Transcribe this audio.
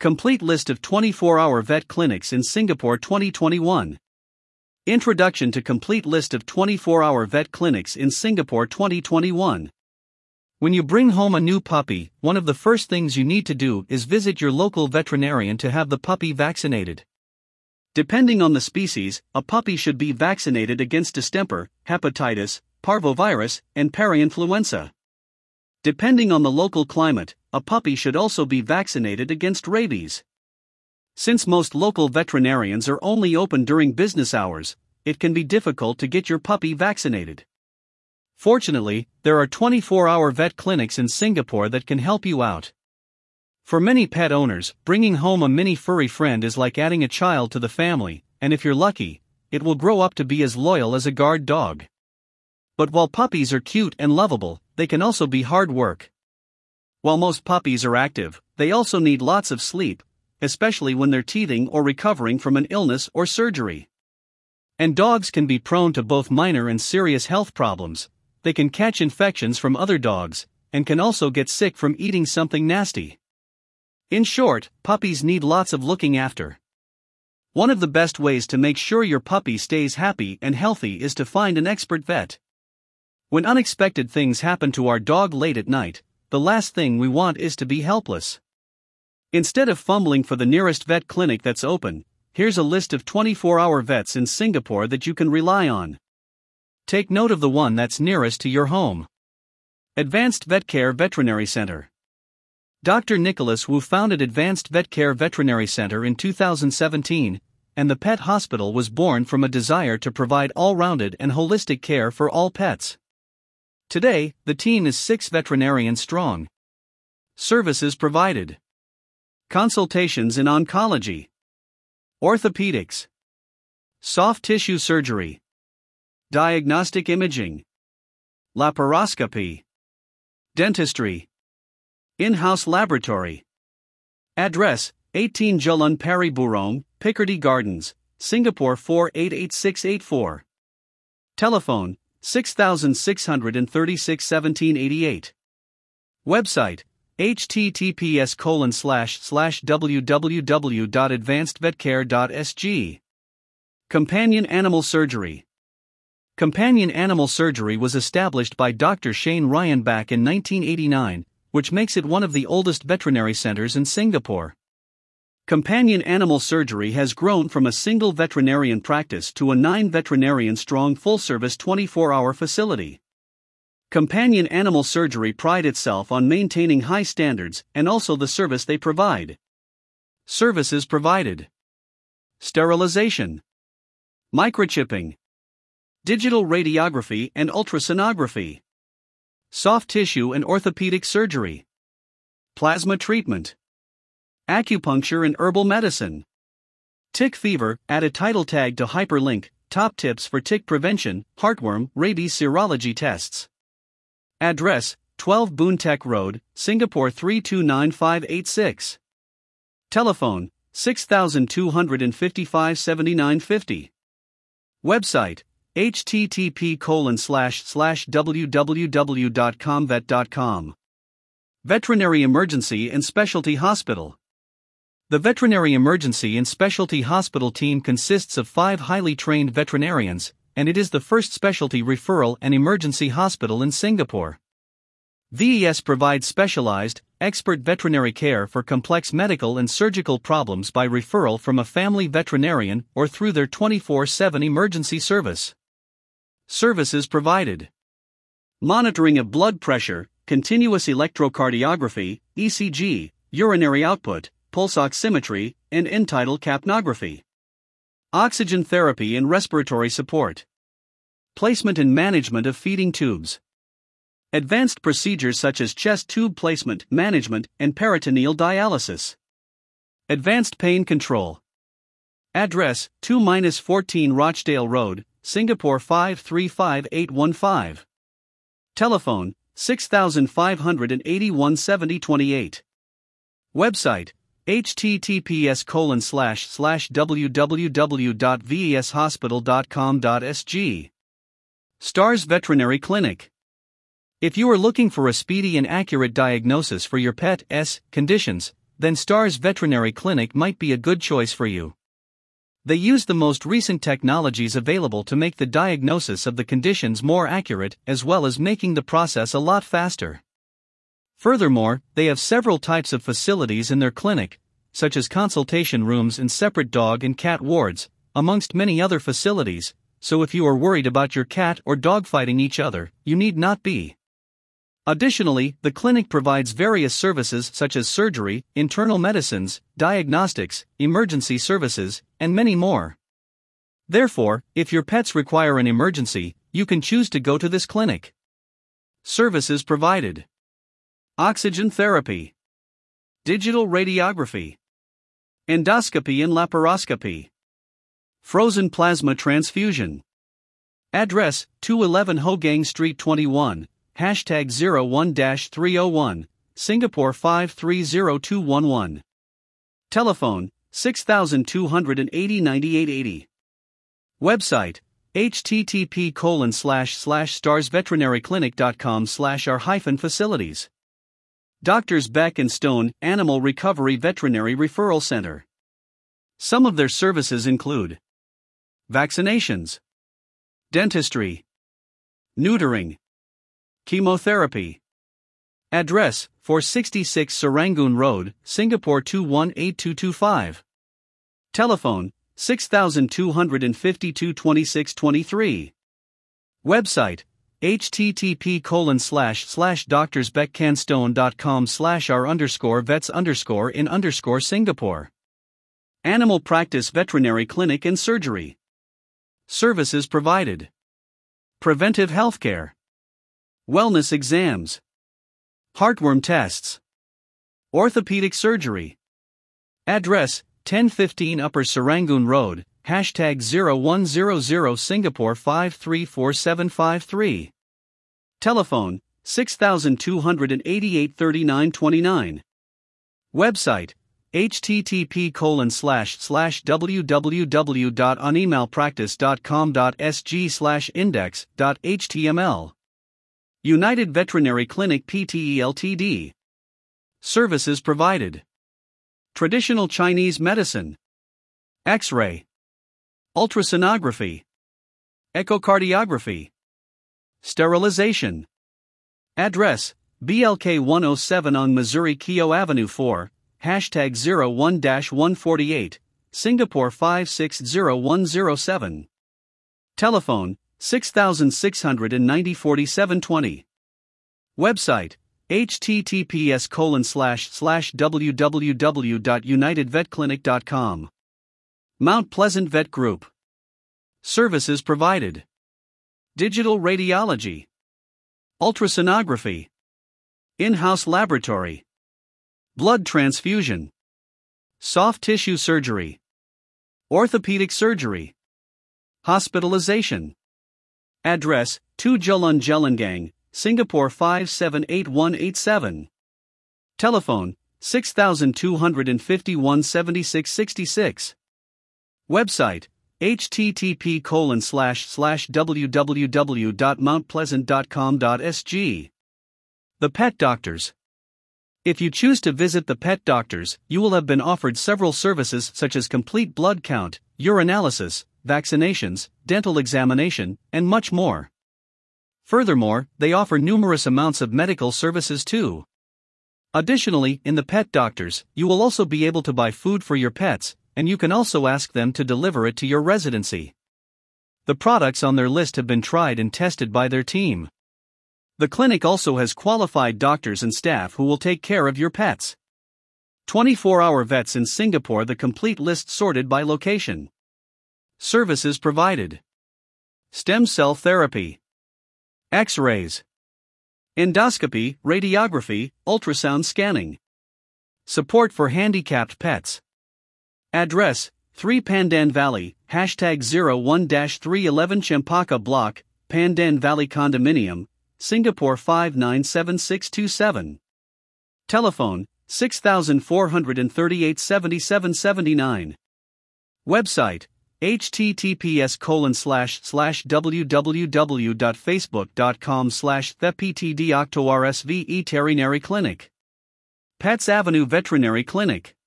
Complete list of 24-hour vet clinics in Singapore 2021. Introduction to complete list of 24-hour vet clinics in Singapore 2021. When you bring home a new puppy, one of the first things you need to do is visit your local veterinarian to have the puppy vaccinated. Depending on the species, a puppy should be vaccinated against distemper, hepatitis, parvovirus, and parainfluenza. Depending on the local climate, a puppy should also be vaccinated against rabies. Since most local veterinarians are only open during business hours, it can be difficult to get your puppy vaccinated. Fortunately, there are 24-hour vet clinics in Singapore that can help you out. For many pet owners, bringing home a mini furry friend is like adding a child to the family, and if you're lucky, it will grow up to be as loyal as a guard dog. But while puppies are cute and lovable, they can also be hard work. While most puppies are active, they also need lots of sleep, especially when they're teething or recovering from an illness or surgery. And dogs can be prone to both minor and serious health problems. They can catch infections from other dogs, and can also get sick from eating something nasty. In short, puppies need lots of looking after. One of the best ways to make sure your puppy stays happy and healthy is to find an expert vet. When unexpected things happen to our dog late at night, the last thing we want is to be helpless. Instead of fumbling for the nearest vet clinic that's open, here's a list of 24-hour vets in Singapore that you can rely on. Take note of the one that's nearest to your home. Advanced Vet Care Veterinary Center. Dr. Nicholas Wu founded Advanced Vet Care Veterinary Center in 2017, and the pet hospital was born from a desire to provide all-rounded and holistic care for all pets. Today, the team is 6 veterinarians strong. Services provided: consultations in oncology, orthopedics, soft tissue surgery, diagnostic imaging, laparoscopy, dentistry, in-house laboratory. Address: 18 Jalan Pari Burong, Picardy Gardens, Singapore 488684. Telephone: 6636 1788. Website: https://www.advancedvetcare.sg. Companion Animal Surgery. Companion Animal Surgery was established by Dr. Shane Ryan back in 1989, which makes it one of the oldest veterinary centers in Singapore. Companion Animal Surgery has grown from a single veterinarian practice to a 9-veterinarian-strong full-service 24-hour facility. Companion Animal Surgery pride itself on maintaining high standards and also the service they provide. Services provided: sterilization, microchipping, digital radiography and ultrasonography, soft tissue and orthopedic surgery, plasma treatment, acupuncture and herbal medicine. Tick fever, add a title tag to hyperlink, top tips for tick prevention, heartworm, rabies serology tests. Address: 12 Boon Teck Road, Singapore 329586. Telephone: 6255 7950. Website: http://www.comvet.com. Veterinary Emergency and Specialty Hospital. The Veterinary Emergency and Specialty Hospital team consists of 5 highly trained veterinarians, and it is the first specialty referral and emergency hospital in Singapore. VES provides specialized, expert veterinary care for complex medical and surgical problems by referral from a family veterinarian or through their 24/7 emergency service. Services provided: monitoring of blood pressure, continuous electrocardiography, ECG, urinary output, pulse oximetry, and end-tidal capnography. Oxygen therapy and respiratory support. Placement and management of feeding tubes. Advanced procedures such as chest tube placement, management, and peritoneal dialysis. Advanced pain control. Address: 2-14 Rochdale Road, Singapore 535815. Telephone: 6581 7028. Website: https://www.veshospital.com.sg. Stars Veterinary Clinic. If you are looking for a speedy and accurate diagnosis for your pet's conditions, then Stars Veterinary Clinic might be a good choice for you. They use the most recent technologies available to make the diagnosis of the conditions more accurate, as well as making the process a lot faster. Furthermore, they have several types of facilities in their clinic, such as consultation rooms and separate dog and cat wards, amongst many other facilities, so if you are worried about your cat or dog fighting each other, you need not be. Additionally, the clinic provides various services such as surgery, internal medicines, diagnostics, emergency services, and many more. Therefore, if your pets require an emergency, you can choose to go to this clinic. Services provided: oxygen therapy, digital radiography, endoscopy and laparoscopy, frozen plasma transfusion. Address: 211 Hogang Street 21, #01-301, Singapore 530211. Telephone: 6280-9880. Website: http://starsveterinaryclinic.com/our-facilities. Doctors Beck and Stone Animal Recovery Veterinary Referral Center. Some of their services include vaccinations, dentistry, neutering, chemotherapy. Address: 466 Serangoon Road, Singapore 218225. Telephone: 6252-2623. Website: http://doctorsbeckcanstone.com/our_vets_in_Singapore. Animal Practice Veterinary Clinic and Surgery. Services provided: preventive healthcare, wellness exams, heartworm tests, orthopedic surgery. Address: 1015 Upper Serangoon Road, #0100 Singapore 534753. Telephone: 6288-3929. Website: http://www.animalpractice.com.sg/index.html. United Veterinary Clinic Pte Ltd. Services provided: traditional Chinese medicine, X-ray, ultrasonography, echocardiography, sterilization. Address: BLK 107 on Missouri Keogh Avenue 4, #01-148, Singapore 560107. Telephone: 6690-4720. Website: https://www.unitedvetclinic.com. Mount Pleasant Vet Group. Services provided: digital radiology, ultrasonography, in-house laboratory, blood transfusion, soft tissue surgery, orthopedic surgery, hospitalization. Address: 2 Jalan Jelangang, Singapore 578187. Telephone: 6251-7666. Website: http://www.mountpleasant.com.sg. The Pet Doctors. If you choose to visit the Pet Doctors, you will have been offered several services such as complete blood count, urinalysis, vaccinations, dental examination, and much more. Furthermore, they offer numerous amounts of medical services too. Additionally, in the Pet Doctors, you will also be able to buy food for your pets, and you can also ask them to deliver it to your residency. The products on their list have been tried and tested by their team. The clinic also has qualified doctors and staff who will take care of your pets. 24-hour vets in Singapore. The complete list sorted by location. Services provided: stem cell therapy, X-rays, endoscopy, radiography, ultrasound scanning. Support for handicapped pets. Address: 3 Pandan Valley, #01-311 Chempaka Block, Pandan Valley Condominium, Singapore 597627. Telephone: 6438-7779. Website: https://www.facebook.com/theptdoctorsveterinary clinic. Pets Avenue Veterinary Clinic.